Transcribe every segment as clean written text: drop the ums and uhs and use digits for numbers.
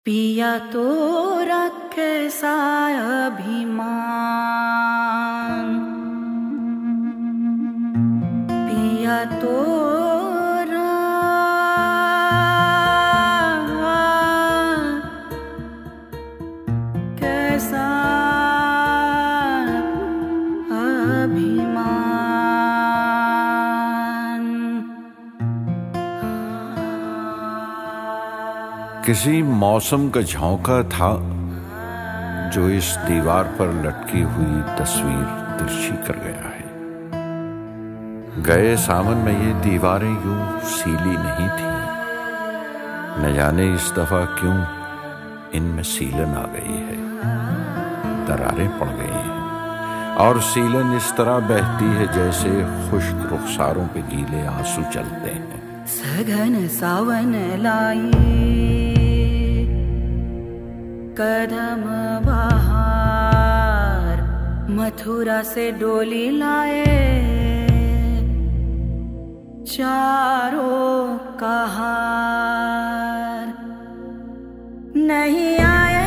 पिया तोरा कैसा अभिमान, पिया तोरा कैसा अभिमान। किसी मौसम का झोंका था जो इस दीवार पर लटकी हुई तस्वीर तिरछी कर गया है। गए सावन में ये दीवारें यूं सीली नहीं थी, न जाने इस दफा क्यों इनमें सीलन आ गई है, दरारें पड़ गई हैं और सीलन इस तरह बहती है जैसे खुश्क रुखसारों पे गीले आंसू चलते हैं। सघन सावन लाई कदम बहार, मथुरा से डोली लाए चारों कहार। नहीं आए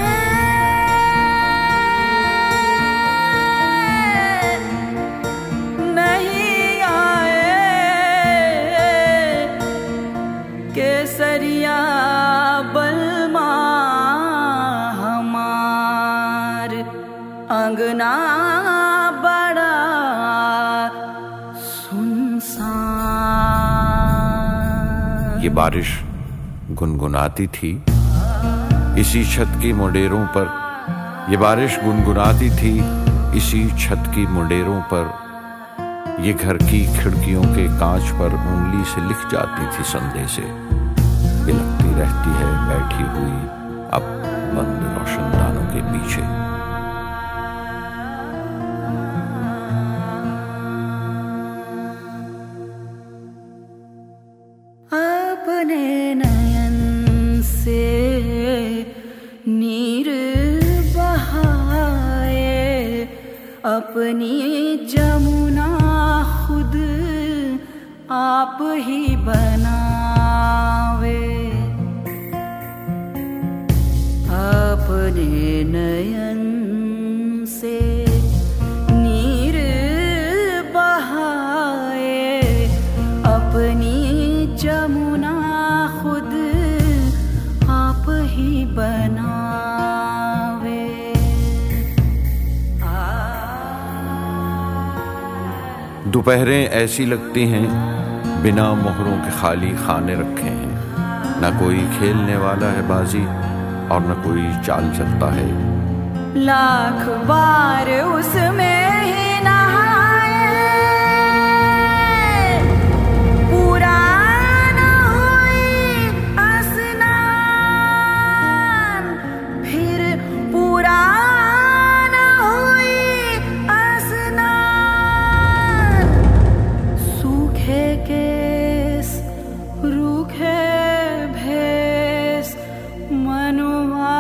नहीं आए केसरिया बलमा, अंगना बड़ा सुनसान। ये बारिश गुनगुनाती थी इसी छत की मुंडेरों पर, ये बारिश गुनगुनाती थी इसी छत की मुंडेरों पर। ये घर की खिड़कियों के कांच पर उंगली से लिख जाती थी संदेशे, बिलखती रहती है बैठी हुई अब बंद रोशनदानों के पीछे। अपने नयन से नीर बहाए, अपनी जमुना खुद आप ही बनावे। अपने नयन से नीर बहाए, अपनी जमुना खुद आप ही बनावे। दोपहरें ऐसी लगती हैं बिना मोहरों के खाली खाने रखे हैं, न कोई खेलने वाला है बाजी और न कोई चाल चलता है। लाख बार उसमें ही नहाए, पूरा न हुई स्नान, फिर पूरा न हुई स्नान। सूखे केस रूखे भेस, मनुआ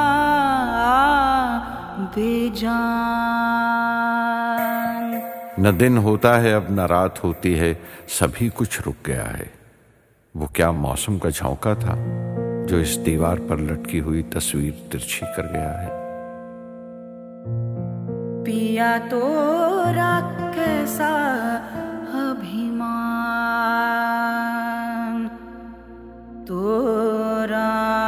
बेजान। न दिन होता है अब न रात होती है, सभी कुछ रुक गया है। वो क्या मौसम का झोंका था जो इस दीवार पर लटकी हुई तस्वीर तिरछी कर गया है। पिया तोरा कैसा अभिमान, तोरा